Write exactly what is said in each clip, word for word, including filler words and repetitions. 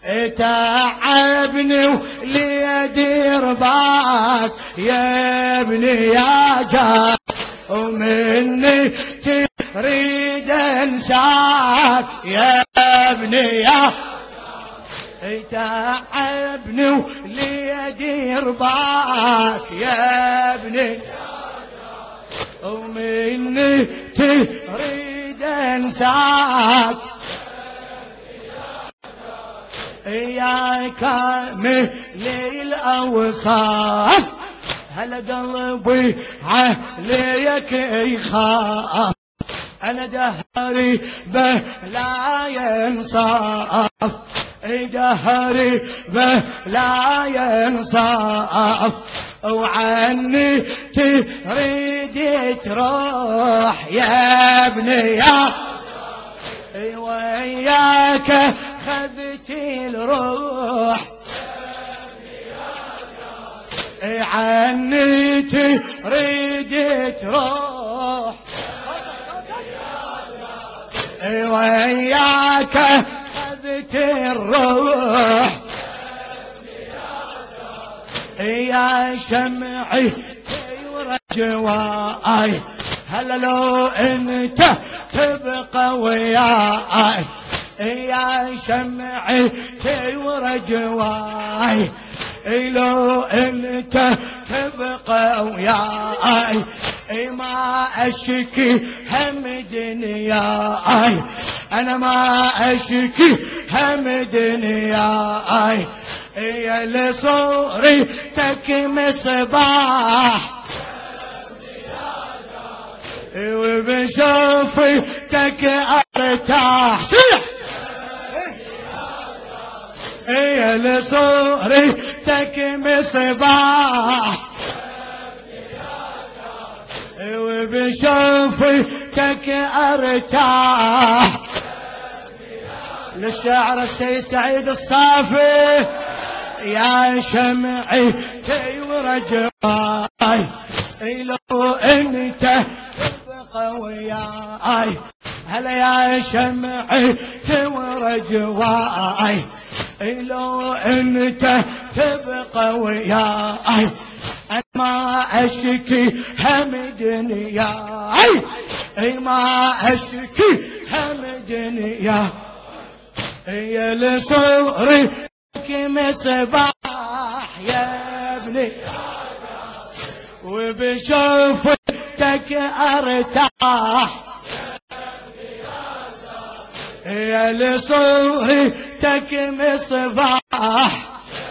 تعبني وليدي رضاك يا ابني يا جار، ومني تريد انساك يا ابني يا تعبني وليدي رضاك يا ابني، ومني تريد انساك يا كامل الاوصاف، هلا قلبي عليك يخاف، انا دهري به لا ينصاف، دهري به لا ينصاف، وعني تريد تروح يا ابني يا وياك خذت الروح، عني تريد تروح وياك خذت الروح، يا شمعي ورجواي، هلا لو انت تبقى وياي يا شمعي ورجواي، لو انت تبقى وياي ما اشكي هم دنياي، انا ما اشكي هم دنياي، يا لصورتك مصباح وبشوفتك ارتاح، يا لصورتك مصباح وبشوفتك ارتاح، للشاعر السيد سعيد الصافي، يا شمعي ورجواي لو انت تبقى وياي، هلا يا شمعي ورجواي لو انت تبقى وياي، انا ما اشكي هم دنياي، ما اشكي هم دنياي، يا لصورتك مصباح يا ابني وبشوفتك ارتاح، يا لصورتك مصباح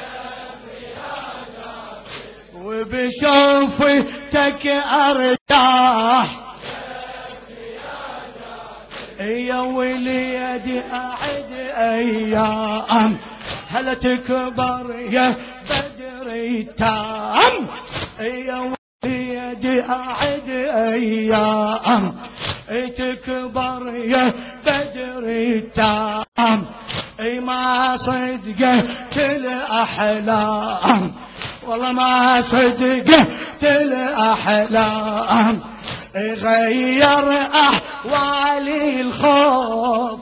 وبشوفتك ارتاح، يا وليدي اعد ايام هلا تكبر يا بدر التام، يا وليدي اعد ايام تكبر يا بدر التام، ما صدقت الاحلام والله ما صدقت الاحلام، غير احوالي الخوف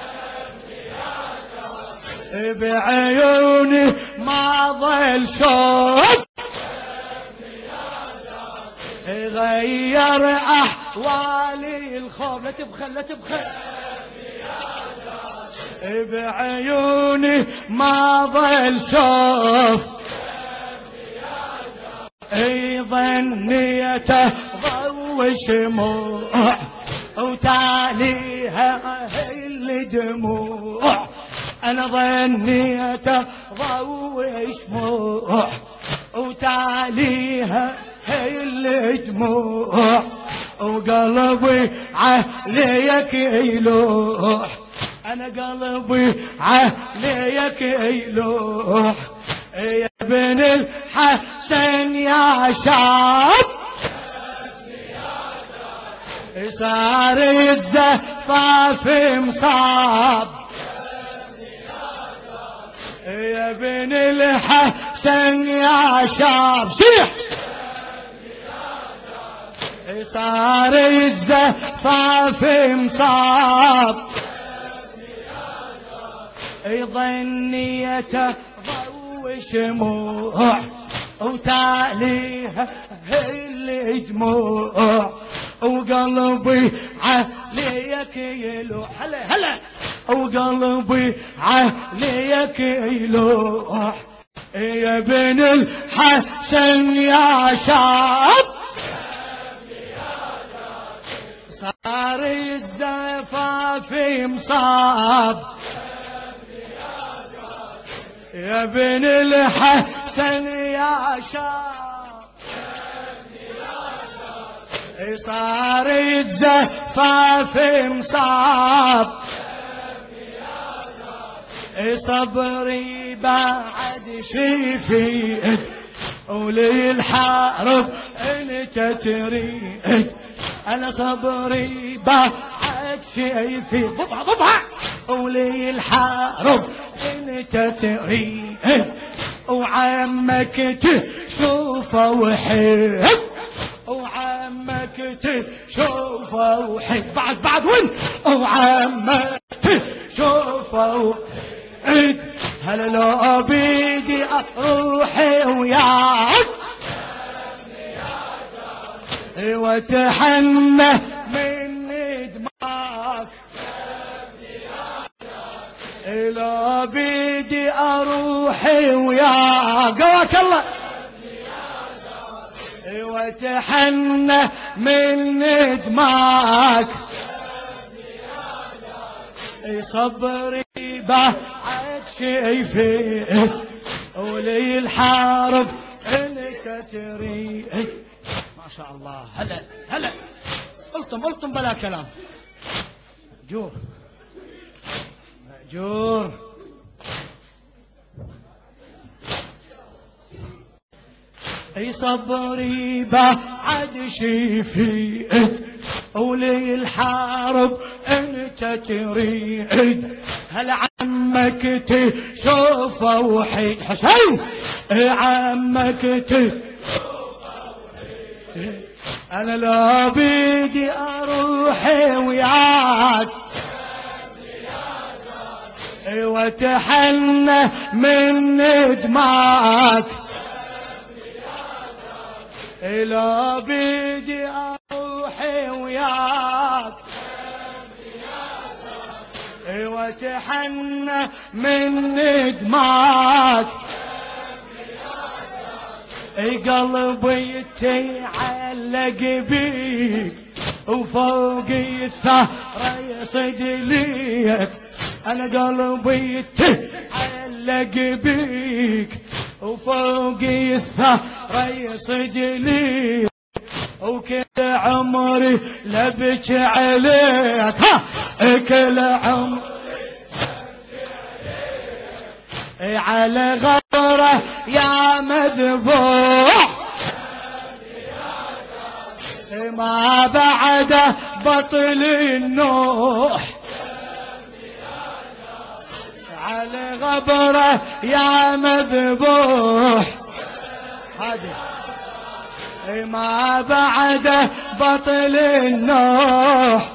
بعيوني ما ظل شوف، غير احوالي الخوف، لا تبخل لا تبخل بعيوني ما ظل شوف، اي ظنيته ضو شموع وتاليها الدموع، انا ظنيته ضو شموع وتاليها الدموع، وقلبي عليك يلوح، انا قلبي عليك يلوح، يا ابن الحسن يا شاب صار الزفاف مصاب، يا ابن الحسن يا شاب صيح صار الزفاف مصاب، ظنيته ضو شموع وتاليها الدموع وقلبي عليك يلوح هلا هلا وقلبي عليك يلوح يا ابن الحسن يا شاب صار الزفاف مصاب يا ابن الحسن يا شاب صار الزفاف مصاب صبري بعد شفيت وللحرب انت تريد انا صبري بعد شفيت ضبها ضبها وللحرب انت تريد وعمك تشوفه وحيد وعمك تشوفه وحيد بعد بعد وين وعمك تشوفه وحيد هلا لو بيدي اروحي وياك وتحنى من دماغك لو بيدي اروحي وياك قواك الله وتحنى من دماغك صبري بعد شايفك ولي الحارب انك تريد ما شاء الله هلا هلا قلتم قلتم بلا كلام جور مأجور اي صبري بعد شفيت ولي الحارب انت تريد هل عمك تشوفه وحيد حسين عمك تشوفه وحيد انا لا بيدي اروحي وياك وتحنى من دماغك لا بيدي اروحي وياك وتحنى من دماغك قلبي يتعلق بيك وفوق الثرى يصد ليك انا قلبي يتعلق بيك وفوق الثرى يصد ليك وكل عمري لبك عليك ها كل عمري على غبره يا مذبوح ما بعد بطل النوح على غبره يا مذبوح هذه ما بعد بطل النوح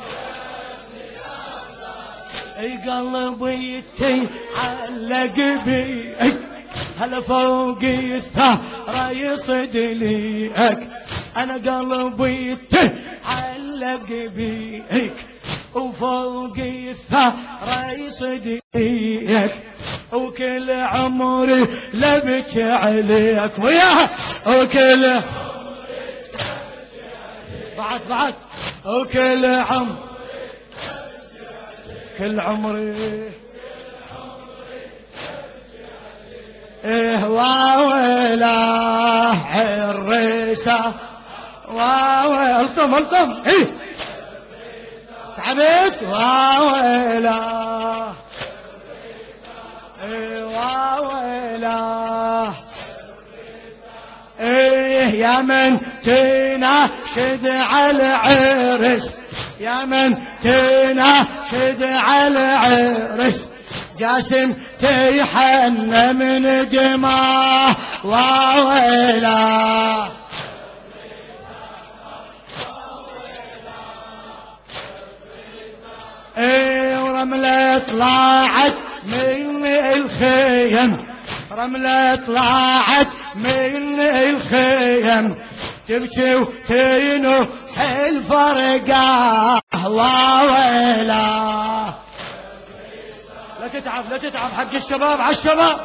قلبي يتعلق بيك هلا فوق الثرى يصد ليك انا قلبي يتعلق بيك وفوق الثرى يصد ليك وكل عمري لبك عليك وياه وكل بعد بعد وكل عمري كل عمري ايه واويله الريسه واويله الطم الطم ايه تعبت واويله ايه واويله ايه يا من تناشد على عرس يا من تناشد على عرس جاسم تيحن من دماء واويلا ايه ورملة طلعت من الخيم، رملة طلعت من الخيم، تبكي وتنوح الفرقة وويلا. لا تتعب لا تتعب حق الشباب على الشباب.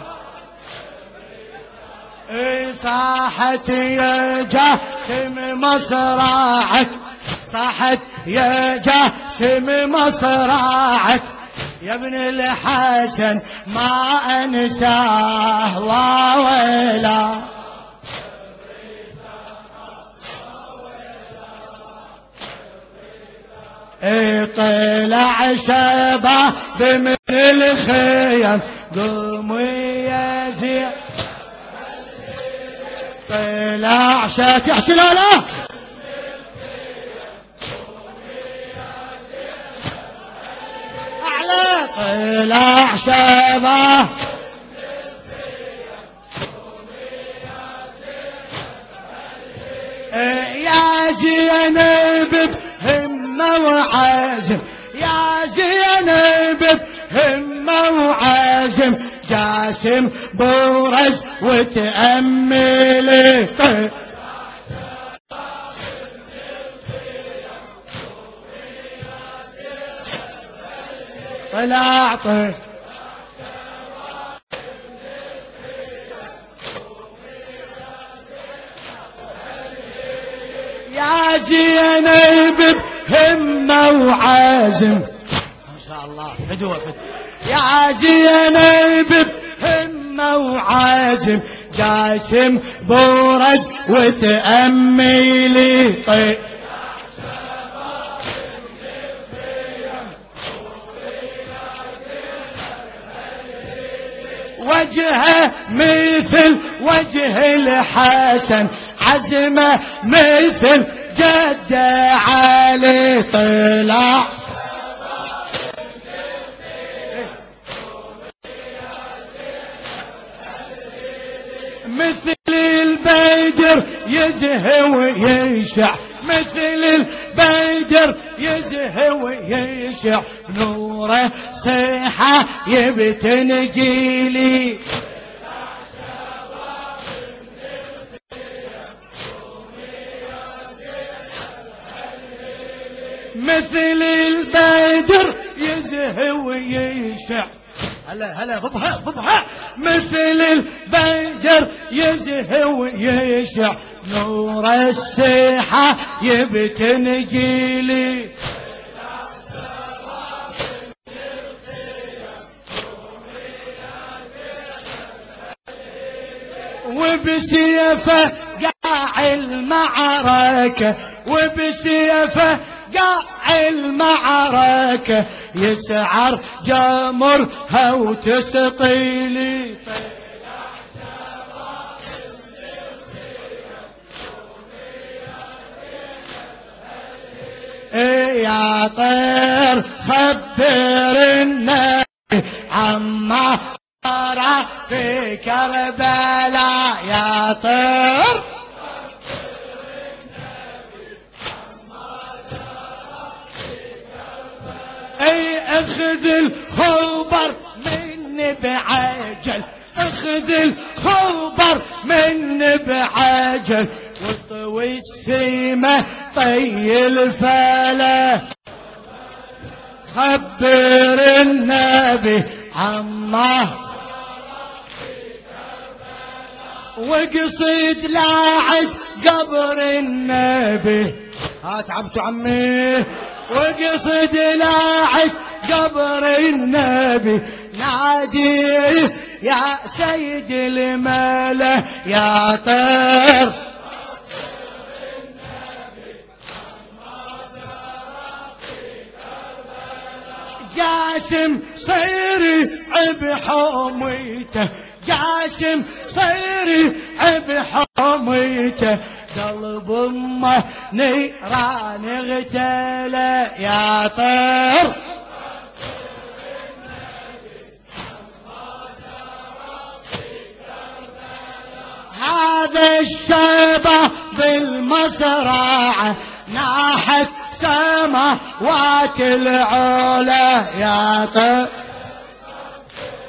صاحت يا جاسم مصراعك، صاحت يا جاسم مصراعك، يا ابن الحسن ما انساه وويلا. طلع شباب من الخيم، قوموا يا زين. طلع شات يحكي لا لا أعلى. طلع شباب يا زينب بهمة وعزم، يا زينب بهمة وعزم، جاسم برز وتأملي. طلع طلع يا زينب بهمة وعزم، ما شاء الله فدوة فدوة. يا زينب بهمة وعزم، جاسم برز وتأملي. طيب وجهه مثل وجه الحسن، عزمه مثل جد علي. طلع مثل البدر يزهى ويشع، مثل البدر يزهى ويشع، نوره صيحة يبتن جيلي. مثل البدر يزهى ويشع، هلا هلا ضبها ضبها. مثل البدر يزهى ويشع، نور السيحة يبتن جيلي. وبسيفه قاع المعركة، وبسيفه قاع المعركة، يسعر جمرها وتسطيلي. يا طير خبر النبي عما صار في كربلاء، يا طير اي اخذ الخبر مني بعجل، اخذ الخبر مني بعجل، وطوي السيمة طي الفلا. خبر النبي عمه وقصيد لاعد قبر النبي. ها تعبتوا عمي. وقصد لاعد قبر النبي، نادي يا سيد الملا. يا طير جاسم صيري بحوميته، جاسم صيري بحوميته، قلب امه نيران اغتاله. يا طير هذا الشباب بالمصرعة ناحت سماوات العلا. يا طير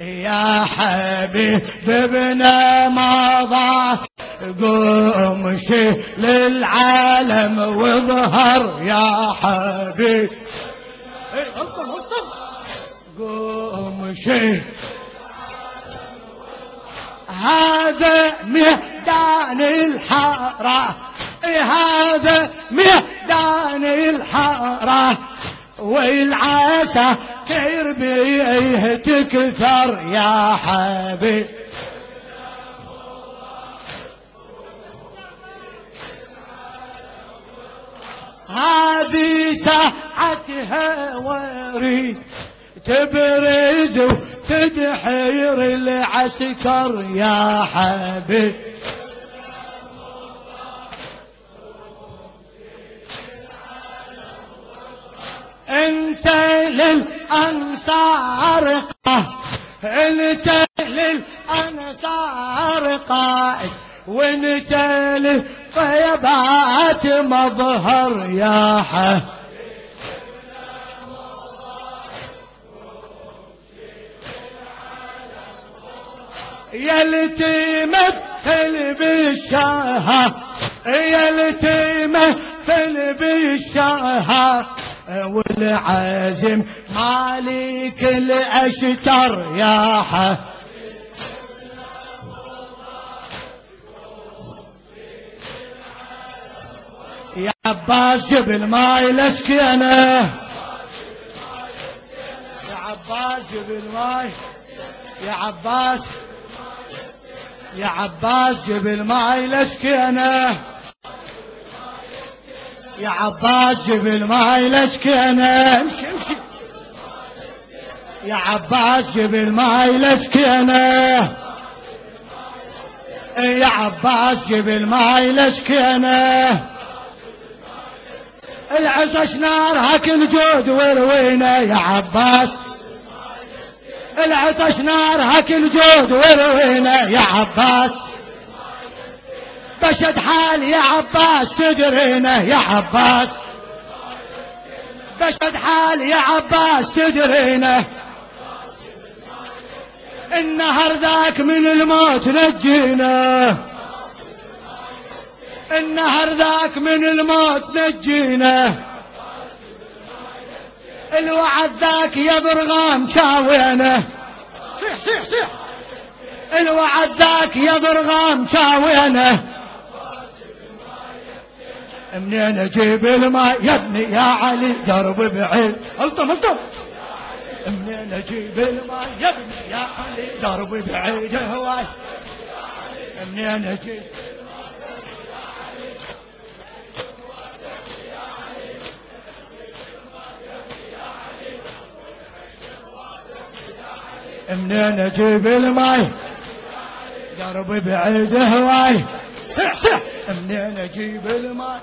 يا حبيبنا مضى قوم شيل العالم واظهر يا حبيب قوم شيل هذا ميدان الحارة هذا ميدان الحارة والعسى تربيه تكثر يا حبيب هذه ساعتها وري تبرز وتدحير العسكر يا حبيب انت للانصار انت للانصار قائد وانت للطيبات مظهر يا حبيب يا تمثل بالشهر يا تمثل بالشهر والعازم مالك الاشتر يا حبيب يا عباس جيب الماي لسكينه يا عباس جيب الماي يا عباس يا عباس جيب الماي لسكينه يا عباس جيب الماي لسكينه امشي امشي يا عباس جيب الماي لسكينه يا عباس جيب الماي لسكينه العطش نار هك الجود وروينا يا عباس العطش نار هك الجود وروينا يا عباس بشد حال يا عباس تدرينا يا عباس بشد حال يا عباس تدرينا النهر ذاك من الموت نجينا النهر ذاك من الموت نجينا الوعد ذاك يا برغام شاوينا صيح صيح صيح الوعد ذاك يا برغام شاوينا منين اجيب الماء يا ابني يا علي درب بعيد الطم الطم منين اجيب الماء يا ابني يا علي درب بعيد هواي منين اجيب منين اجيب الماي درب بعيد هواي صح صح منين اجيب الماي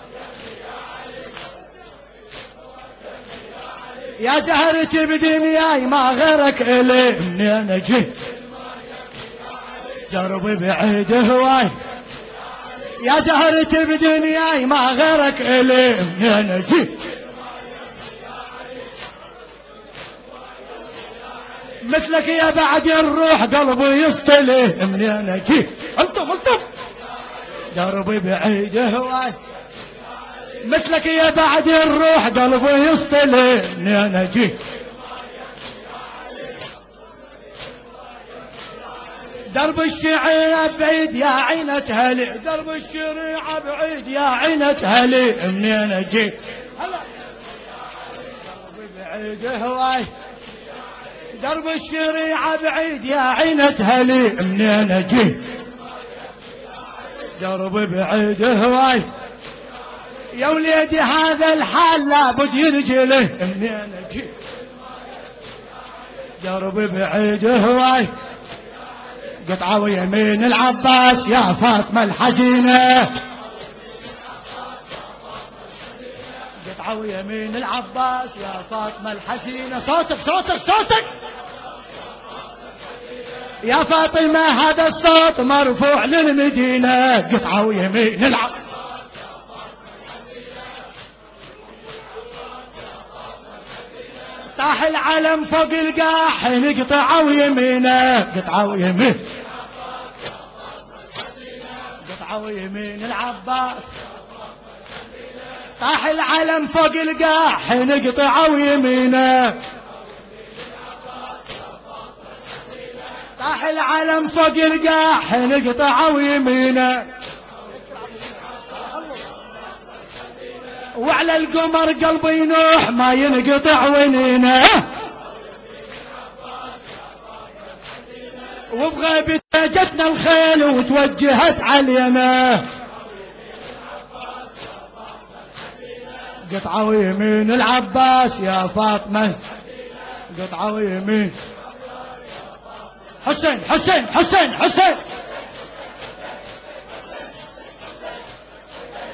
يا زهرتي بدنياي ما غيرك الي منين اجيب درب بعيد هواي يا زهرتي بدنياي ما غيرك الي منين اجيب مثلك يا بعد الروح قلبي يصطلي منين اجيب انتم انتم دربي بعيد هواي مثلك يا بعد الروح قلبي يصطلي منين اجيب درب الشريعة بعيد يا عينة هلي درب الشريعة بعيد يا عينة هلي منين اجيب هلا دربي بعيد هواي درب الشريعة بعيد يا عينة هلي منين اجيب دربي بعيد هواي يا وليدي هذا الحال لابد ينجله منين اجيب دربي بعيد هواي قطعة ويمين العباس يا فاطمة الحزينة قطعة ويمين العباس يا فاطمة الحزينة صوتك صوتك صوتك يا فاطمة هذا الصوت مرفوع للمدينة قطعة ويمين العباس طاح العلم فوق القاع حين قطعوا يمينه قطعوا يمين قطعوا يمين العباس طاح العلم فوق القاع حين قطعوا يمينه طاح العلم فوق القاع حين قطعوا يمينه وعلى القمر قلبي ينوح ما ينقطع ونينه وبغيبته جتنا الخيل وتوجهت علينا قطعوا يمين العباس يا فاطمة قطعوا يمين حسين حسين حسين حسين